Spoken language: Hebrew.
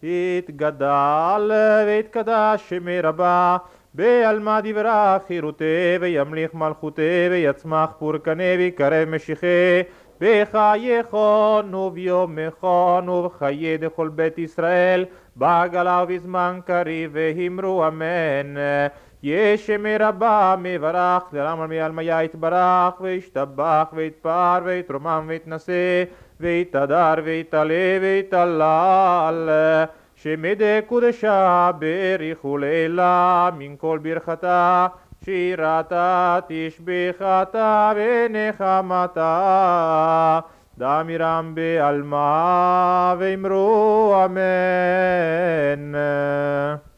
יתגדל ויתקדש שמי רבה, בעלמא דברה חירותי וימליך מלכותי ויצמח פורקני ויקרב משיחי, בחייכון וביומכון ובחיי דכל בית ישראל, בעגלה ובזמן קריב והמרו אמן. ישמי רבה מברך דרם מעלמיה יתברך וישתבח ויתפאר ויתרומם ויתנשא ויתהדר ויתעלה ויתהלל, שמדי קודשה בריחו לילה מן כל ברכתה, שירתה תשבחתה ונחמתה, דמירם בעלמא ואמרו אמן.